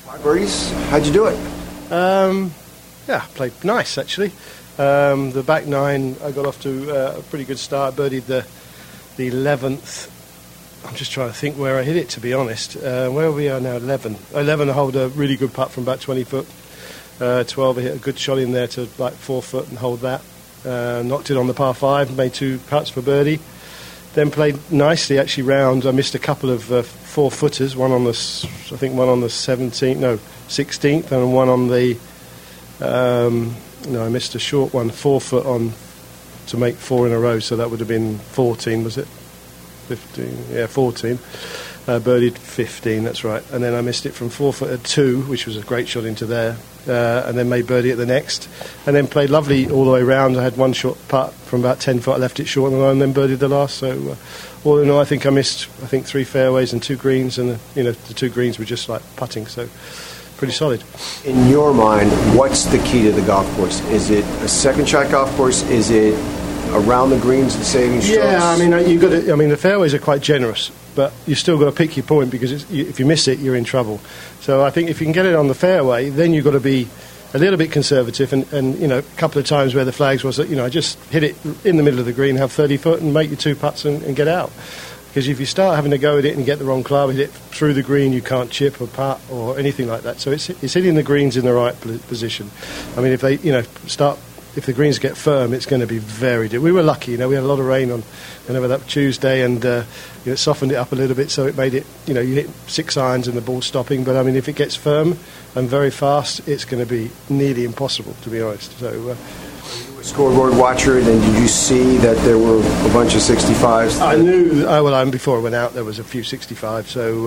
5 birdies. How'd you do it? Yeah, played nice actually. The back 9, I got off to a pretty good start. Birdied the 11th. I'm just trying to think where I hit it, to be honest. Where we are now, 11. 11, I hold a really good putt from about 20 foot. 12, I hit a good shot in there to like 4 foot and hold that. Knocked it on the par 5, made 2 putts for birdie. Then played nicely actually round. I missed a couple of 4-footers, one on the 17th, no, 16th, and one on the, I missed a short one, 4 foot on to make 4 in a row, so that would have been 14, was it? 15, yeah, 14. Birdied 15, that's right. And then I missed it from 4 foot at 2, which was a great shot into there. And then made birdie at the next. And then played lovely all the way round. I had one short putt from about 10 foot. I left it short and then birdied the last. So all in all, I think I missed 3 fairways and 2 greens. And the 2 greens were just like putting. So pretty solid. In your mind, what's the key to the golf course? Is it a second shot golf course? Is it around the greens and saving strokes? Yeah, I mean, the fairways are quite generous, but you still got to pick your point because if you miss it, you're in trouble. So I think if you can get it on the fairway, then you've got to be a little bit conservative. And a couple of times where the flags was that I just hit it in the middle of the green, have 30 foot, and make your 2 putts and get out. Because if you start having to go at it and get the wrong club, hit it through the green, you can't chip or putt or anything like that. So it's hitting the greens in the right position. I mean, if they if the greens get firm, it's going to be very difficult. We were lucky, we had a lot of rain on whenever that Tuesday, and it softened it up a little bit, so it made it, you hit 6 irons and the ball's stopping. But I mean, if it gets firm and very fast, it's going to be nearly impossible, to be honest. So. Scoreboard watcher, and then did you see that there were a bunch of 65s? I knew. Before I went out, there was a few 65s. So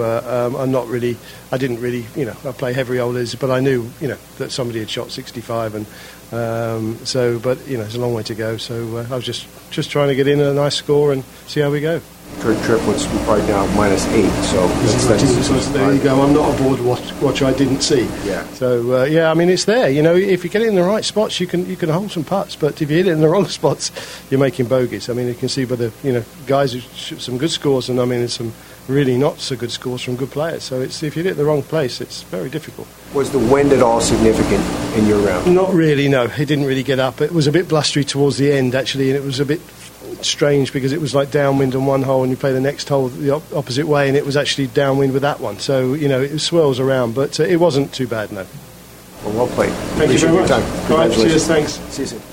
I didn't really, I play heavy rollers, but I knew, that somebody had shot 65, and it's a long way to go. So I was just trying to get in a nice score and see how we go. Kurt Triplett's right now -8, so there you go. I'm not a board watcher. I didn't see. Yeah. So I mean, it's there. If you get it in the right spots, you can hold some putts. But if you hit it in the wrong spots, you're making bogeys. I mean, you can see by the guys who shoot some good scores, and I mean, there's some really not so good scores from good players. So if you hit it in the wrong place, it's very difficult. Was the wind at all significant in your round? Not really. No, it didn't really get up. It was a bit blustery towards the end actually, and it was a bit strange because it was like downwind on one hole and you play the next hole the opposite way, and it was actually downwind with that one, so it swirls around, but it wasn't too bad. No. Well played. Thank you very much. Time. All right, cheers, thanks. See you soon.